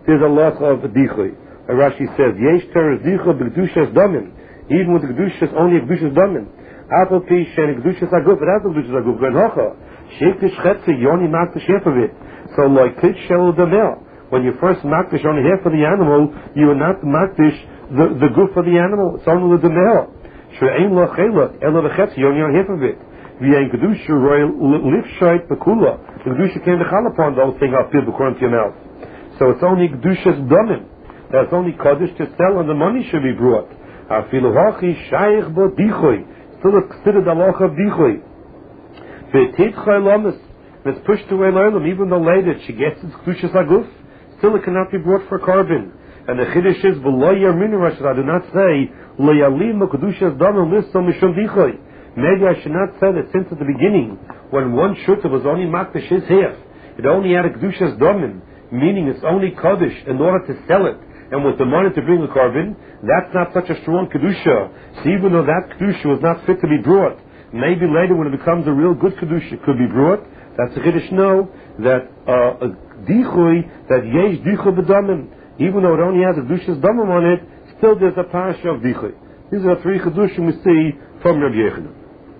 there's a lot of dichui. Rashi says, Yesh teres dicha b'kedushas damin. Even with the kedushas, only a kedushas damin. Apel pish and kedushas aguf, it has a kedushas aguf. Gren hocha. Shektish chetze, yoni maktish half of it. So like pitch shel damel. When you first maktish only half of the animal, you are not maktish the goof of the animal. It's only the damel. She'ein lo chelak, elo v'chetze, yoni on half of it. V'yein kedusha royal lifshait bekula. The kedusha came to chal upon the whole thing up here according to your mouth. So it's only kedushas damin. That's only kaddish to sell, and the money should be brought. Afilu hachi shaykh bo dichoy. Still considered the law of dichoy. V'titchay lamas. It's pushed away l'olam, even though later she gets its kedushas aguf. Still it cannot be brought for carbon. And the chiddush is v'lo yarminu rashad. I do not say lo yalim kedushas damin listo mishum dichoy. Maybe I should not say that since at the beginning, when one shutta was only makdash his half, it only had a kedushas damin, meaning it's only kaddish in order to sell it. And with the money to bring the carbon, that's not such a strong kedusha. So even though that kedusha was not fit to be brought, maybe later when it becomes a real good kedusha, it could be brought. That's the chiddush no, that dichui, that yesh dichui b'damim, even though it only has a kedusha's damim on it, still there's a parasha of dichui. These are the three kedushim we see from Rabbi Yechanan.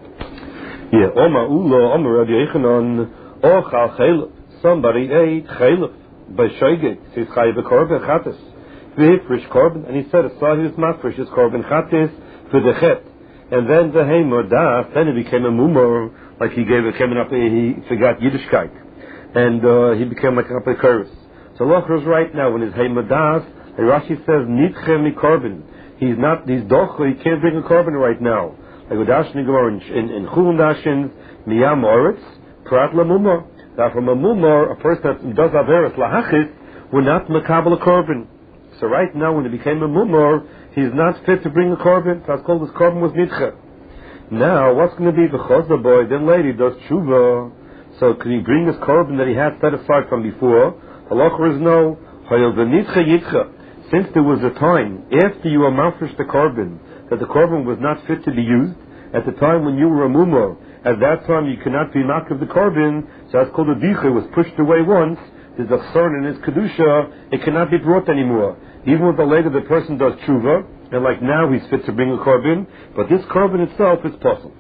Yeah, Oma Ula, Oma Rabbi Yechanan, Ochal Chelef. Somebody ate Chelef by Shoigeg. Says Chayiv Korban Chatas. V'hifrish Korban, and he said, I saw he was mafresh his Korban Chatas for the Chet. And then the Heimer Das, then he became a mumor, like he forgot Yiddishkeit. And he became like a Apikoros. So Lochar is right now, when his Heimer Das, the Rashi says, Nitche mi Korban. He's docho, he can't bring a Korban right now. Like with Dashin Gemara in Chulun Dashin, Miyam Oretz, Prat la Mumor. Now from a Mumor, a person that does Averis Lahachis, we're not Makabal a Korban. So right now, when he became a Mumor, he's not fit to bring a Korban. So it's called his Korban was Nitche. Now, what's going to be the Chosda boy? Then later he does Tshuva. So can he bring his Korban that he had set aside from before? Halacha is no. Hayel v'nitche yitche. Since there was a time, after you were mafresh the Korban, that the Korban was not fit to be used, at the time when you were a Mumor, at that time you cannot be makriv the Korban, so that's called a dicha. It was pushed away once, there's a chsarn in his kedusha, it cannot be brought anymore. Even with the later the person does tshuva, and like now he's fit to bring a Korban, but this Korban itself is possible.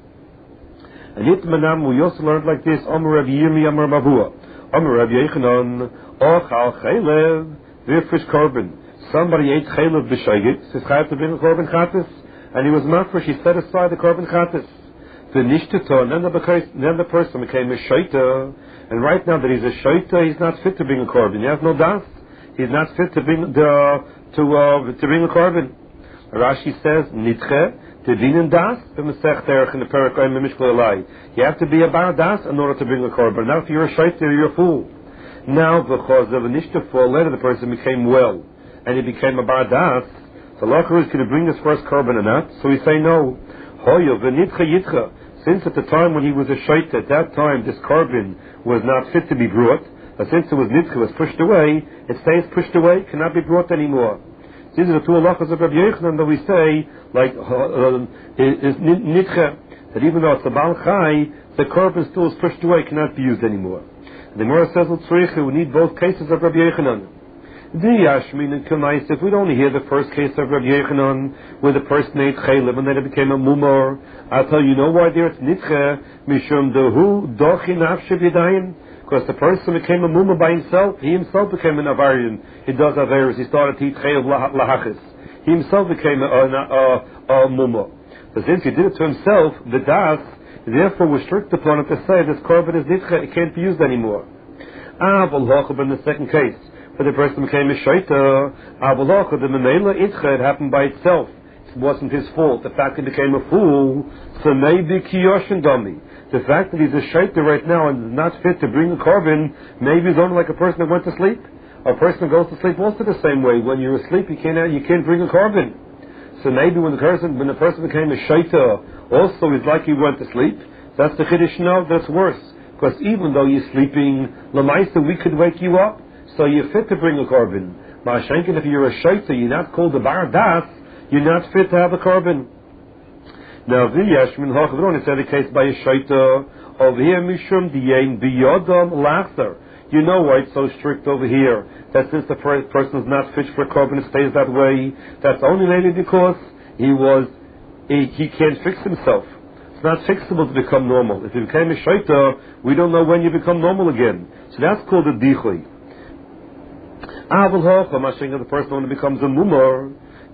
And yet manam, we also learned like this, Amar Rabbi Yirmi, Amar Mavua, Amar Rabbi Yechanan, Ochal Chaylev, V'ifrish Korban. Somebody ate chaylev b'shaygit, says chayav to bring a korban chatas, and he was mafresh, he set aside the korban chatas. The nishtata, and then the person became a shaita, and right now that he's a shaita, he's not fit to bring a korban. He has no das. He's not fit to bring to bring a korban. Rashi says nitche tedinin das b'mesech derech in the parak oim b'mishkol elai. You have to be a bar das in order to bring a korban. Now if you're a shaita, you're a fool. Now because of a nishtata, later the person became well, and he became a bar das, the Lochar is going to bring his first korban or not? So we say no. Hoyo v'nitcha yitcha. Since at the time when he was a shait, at that time this korban was not fit to be brought, but since it was nitcha, was pushed away, it stays pushed away, cannot be brought anymore. These are the two halachas of Rabbi Yechanan that we say, like, is nitcha, that even though it's a Baal Chai, the korban still is pushed away, cannot be used anymore. The Gemara says, we need both cases of Rabbi Yechanan. If we'd only hear the first case of Rabbi Yechanan, where the person ate chaylev and then it became a mumor, I'll tell you, why there it's nitche, mishum dehu dochi nafshe b'yadayim, because the person became a mumor by himself. He himself became an avarian. He does averis. He started to eat chaylev lahachis. He himself became a mumor. But since he did it to himself, the das, therefore was strict upon it to say this korban is nitche, it can't be used anymore. In the second case, but the person became a shaita, the memela itcha, it happened by itself. It wasn't his fault. The fact he became a fool, so maybe kiyoshin dami. The fact that he's a shaita right now and is not fit to bring a korban, maybe he's only like a person that went to sleep. A person that goes to sleep also the same way. When you're asleep, you can't bring a korban. So maybe when the person became a shaita, also it's like he went to sleep. That's the chiddush. No, that's worse. Because even though you're sleeping, lamaisa, we could wake you up. So you're fit to bring a korban. Ma'ashenkin, if you're a shaita, you're not called a bar das, you're not fit to have a korban. Now, v'yashmin ha'chavron, it's a case by a shaita, over here, mishum diyein biyodam lachzer. You know why it's so strict over here, that since the first person is not fit for a korban, it stays that way. That's only maybe because he can't fix himself. It's not fixable to become normal. If you became a shaita, we don't know when you become normal again. So that's called a dichui. The person when it becomes a mumor,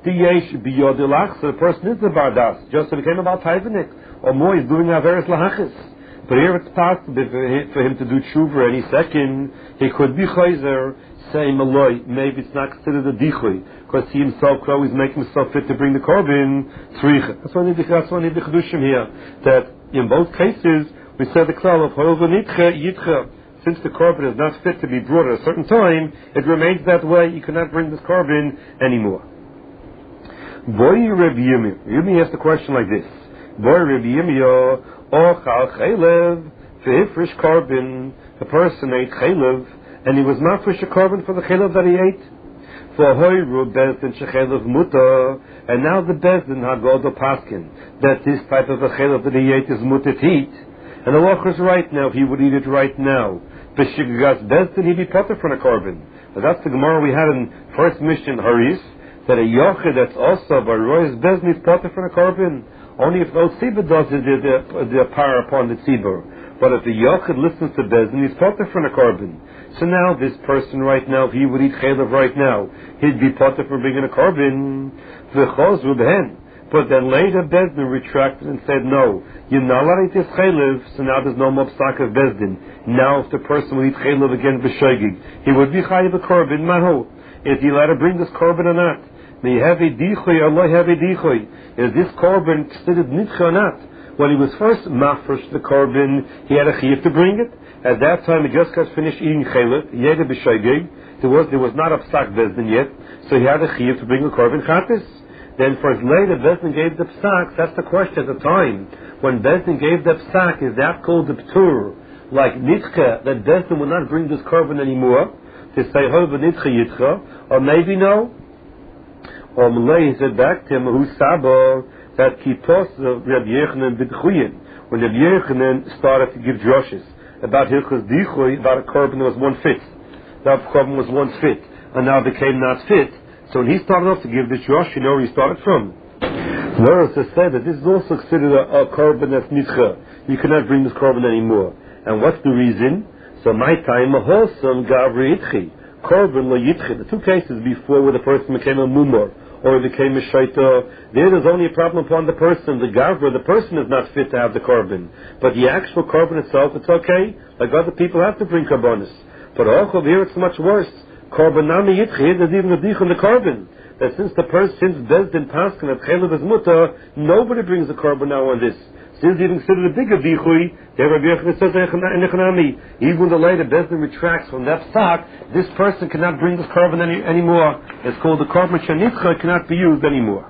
the person is a bardas, just to become about taivanik, or more, he's doing averes lahachis. But here it's possible for him to do tshuva any second. He could be chayzer, saying maloi. Maybe it's not considered a dichui, because he himself could always make himself fit to bring the korban tzricha. That's why I need the chedushim here. That in both cases we said the klal of ho'ova nitcha yitcha. Since the korban is not fit to be brought at a certain time, it remains that way. You cannot bring this korban anymore. Boy Reb Yirmi asked a question like this: Boy Reb Yirmi. Ochal chaylev ve'ifrish korban. The person ate chaylev, and he was mafresh a korban for the chaylev that he ate. For hoyru bezdin shechaylev muta, and now the bezdin hagodo paskin that this type of a chaylev that he ate is muta to eat, and the loch is right now. He would eat it right now. B'shigas bezdin he'd be potter for a korban. But that's the Gemara we had in first mission Haris, that a yochid that's also by roy's bezdin is potter for a korban. Only if no tzibur does it, the power upon the tzibur. But if the yochid listens to bezdin, he's potter for a korban. So now this person right now, if he would eat chaylev right now, he'd be potter for bringing a korban. V'chozru behen. But then later bezdin retracted and said, no, you're not allowed to eat this chaylev, so now there's no more psak of bezdin. Now if the person would eat chaylev again b'shogig, he would be chayiv a korban. Maho, is he allowed to bring this korban or not? May have a dichui or lo have a dichui. Is this korban considered nitcha or not? When he was first mafresh the korban, he had a chiyuv to bring it. At that time, he just got finished eating chaylev. Yeda b'shogig. There was not a psak bezdin yet, so he had a chiyuv to bring a korban chatis. Then for his later, bezdin gave the psak. That's the question at the time. When bezdin gave the psak, is that called the ptur? Like nitcha, that bezdin will not bring this korban anymore, to say hova nitcha yitcha, or maybe no. Or Malay said back to him, who sabo, that kipos of Reb Yechanan b'dchuyin. When Reb Yechanan started to give droshes about hilchos dichui, about a korban that was one fit. That korban was one fit, and now became not fit. So when he started off to give this drosh, you know where he started from. Laura said that this is also considered a korban that's nitcha. You cannot bring this korban anymore. And what's the reason? So my time, a wholesome gavri itchi. Korban lo yitchi. The two cases before where the person became a mumor, or it became a shaita, there's only a problem upon the person. The gavra, the person is not fit to have the korban. But the actual korban itself, it's okay. Like other people have to bring korbanos. But also here it's much worse. Korban nami yitchi, there's even a dich on the korban. That since bezdin paskin at chaylev is muta, nobody brings the korban now on this. Since even considered a bigger dichui, even the later bezdin retracts from that psak, this person cannot bring this korban anymore. It's called the korban shenitcha, cannot be used anymore.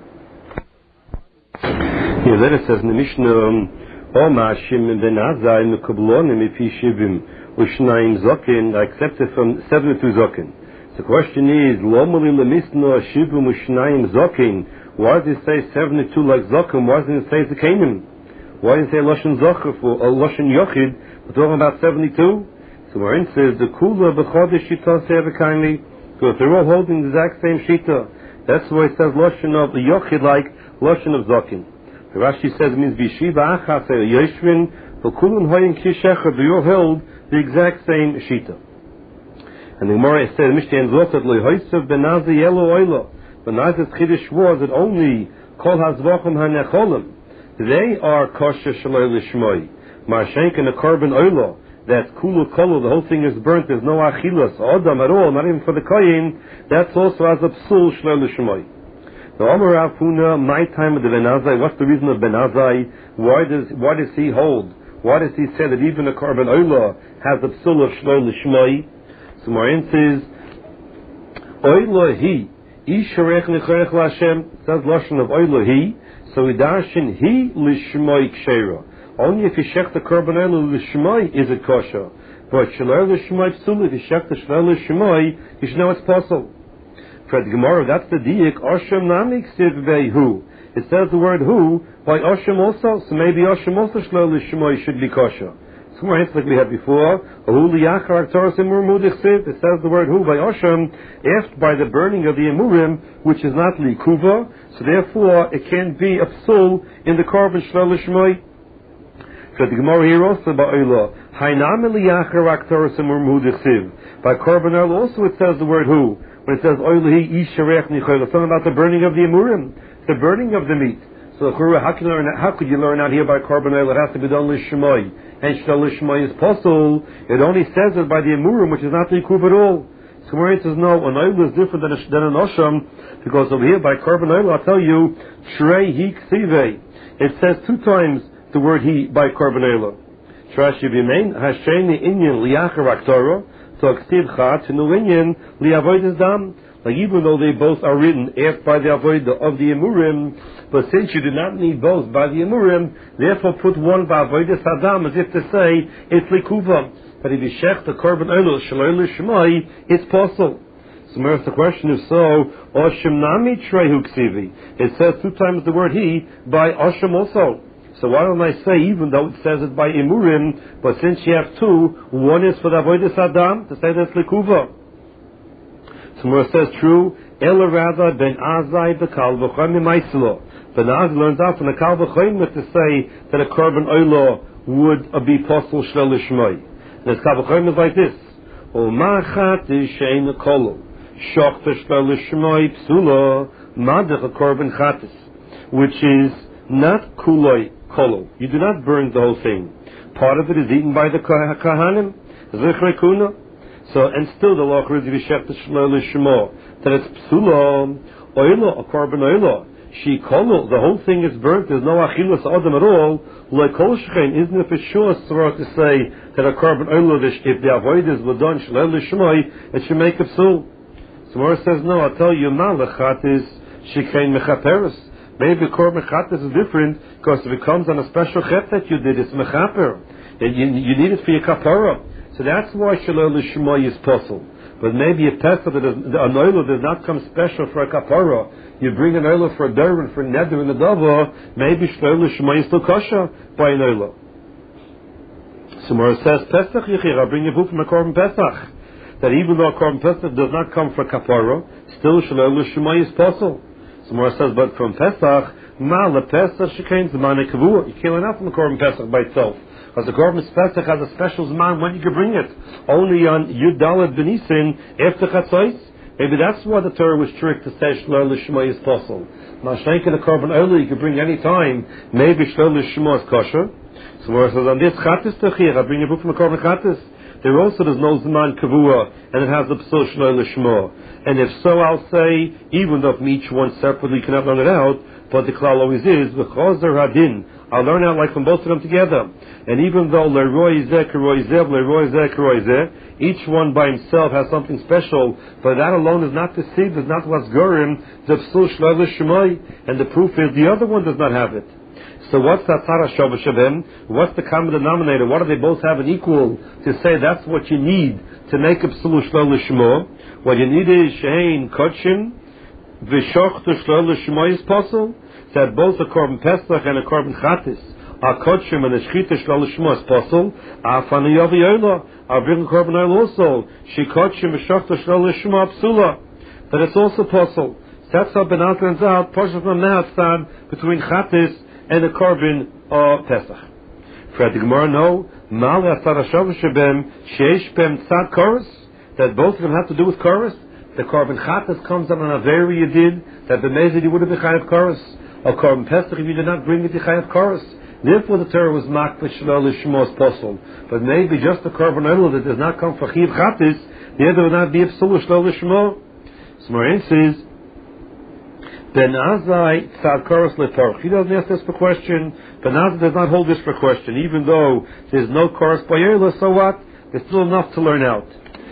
Here then it says in the Mishnah, Oma Shimon ben Azai mekablonim ifi shivim u'shnayim zokin, I accept it from 72 zokin. The question is, Lomali lemisno shivim u'shnayim zokin, why does it say 72 like zokin, why doesn't it say zakanim? Why didn't it say Lashon Zocher for Lashon Yochid? We're talking about 72. So Marin says the Kula b'chodesh shita seva kindly. So if they're all holding the exact same shita, that's why it says Lashon of the Yochid like Lashon of Zokin. The Rashi says it means Bishiva Achas Yeshvin v'Kulun Hoyin Kishecher. They all held the exact same shita. And the Gemara said Mishnah Zotat LeHoysev Benazi Yelo Oilo. Benaz's Chiddush was that only Kol Hazvachim HaNecholim. They are kosher shaloi lishmoi. Marshenk and a korban oilo, that kulu kolu, the whole thing is burnt, there's no achilas, odam at all, not even for the koyin, that's also as a psul shaloi lishmoi. The Omer Rav Huna, my time of the Benazai, what's the reason of Benazai? Why does he hold? Why does he say that even a korban oilo has a psul of shaloi lishmoi? So Marin says, oilo hi, isharech nechorech l'Hashem, says lashon of oilo hi, so we darshan he lishmoi kshera. Only if you shech the korban oil lishmoi is it kosher. But shalor lishmoi psul, if you shech the shalor lishmoi, you should know it's possible. For the Gemara, that's the diik. Oshem nami ksiv vehu. It says the word who by Oshem also. So maybe Oshem also shalor lishmoi should be kosher. So more like we had before. It says the word hu by Osham after by the burning of the emurim, which is not likuva, so therefore it can't be a psul in the korban shel lishmoi. So the Gemara here also by Oila. By korban oil also it says the word hu. When it says Oila hi isharech nichol, it's talking about the burning of the emurim, the burning of the meat. So how could you learn out here by korban oil? It has to be done lishmoi, and shel lishmoi is possible. It only says it by the emurim, which is not the yikuv at all. So where it says no, an oil is different than an osham, because over here by korban oil, I'll tell you, shrei hi ksive. It says 2 times the word he by korban oil. Trashi b'mein hasheni inyan liachar aktoro, so ksiv cha tinu inyan liavodas dam. Like even though they both are written after by the avodah of the emurim, but since you do not need both by the emurim, therefore put one by avodah sadam, as if to say it's likuva. But if you shech the korban oil shaloi lishmai, it's possible. So the question is so, Oshim nami trehu ksivi. It says 2 times the word he by Oshim also. So why don't I say, even though it says it by emurim, but since you have 2, one is for the avodah sadam to say that's likuva. So it says true. Ela rather ben Azai the Kal v'Choyim Maislo. Ben Azai learns out from the Kal v'Choyim to say that a korban oilo would be possible shel lishmoi. And the Kal v'Choyim is like this: O machat shein kolo shokta shel lishmoi psula madach a korban chatis, which is not kuloi kolo. You do not burn the whole thing. Part of it is eaten by the kahanim. Zichrei kuna. So, and still the law is v'shechta shelo lishmo, that it's psula, oilo, a korban oilo. She kolo, the whole thing is burnt, there's no achilus adam at all, like kol shechein, isn't it for sure to say that a korban oilo, if the avodas were done shelo lishmo, it should make a psul. So Mora says, no, I'll tell you, malachat is shechein mechaperes. Maybe korban chatas is different, because if it comes on a special chet that you did, it's mechaper. You need it for your kapara. So that's why Shalol Lishmoi is possible. But maybe if Pesach, an oilo does not come special for a kapara, you bring an oilo for a dervan, for a neder and a dava, maybe Shalol Lishmoi is still kosher by an oilo. So Mora says, Pesach Yechir, I'll bring you proof from a korban Pesach, that even though a korban Pesach does not come for a kapara, still Shalol Lishmoi is possible. So Mora says, but from Pesach, Ma le Pesach shekein zman kavua. You can't learn out from the korban Pesach by itself. Because the korban Pesach has a special zman when you can bring it. Only on Yud Dalet Benisin after Chatzos. Maybe that's why the Torah was strict to say Shloi Lishma is possible. Mashenka the korban early you can bring any time. Maybe Shloi Lishma is kosher. So where it says on this Chatzis Techir, I bring a book from the korban Chatzis. There also there's no zman kavua, and it has the psul Shloi Lishma. And if so, I'll say, even though from each one separately you cannot learn it out, but the klal always is v'chozer hadin. I'll learn out like from both of them together. And even though leroy zeh keroy zeh, leroy zeh keroy zeh, each one by himself has something special, but that alone is not deceived, is not what's gorim, the psul Shloi Lishmoi, and the proof is the other one does not have it. So what's that Tara Shavah Shavim? What's the common denominator? What do they both have an equal to say that's what you need to make a psul Shloi Lishmo? What you need is shein kodshim v'shochtu Shloi Lishmo is possible. That both a korban Pesach and a korban Chatis are kodshim and a shchita Shloi Lishmo is possible. Afani Yavi Yola, I'll bring a korban oil also. She kodshim v'shochtu Shloi Lishmo psula. That it's also possible. That's how Ben Al turns out. Portion from Nehastan between Chatis and the korban Pesach. For the Gemara, no. Mal Asar Hashav Shebem Sheish Bem Tzad Chorus. That both of them have to do with chorus. The korban Chatas comes on a very you did that the Mezid you would have been chayav chorus. Or korban Pesach if you did not bring it to chayav chorus. Therefore the Torah was marked for Shloi Lishmo as possible. But maybe just the korban oil that does not come for chiv Chatas, the other would not be a psul Shloi Lishmo. So Morain says, Ben Azai Tzad Chorus Leparch. He doesn't ask this for question. Ben Azai does not hold this for question. Even though there's no chorus by Yerla, so what? There's still enough to learn out.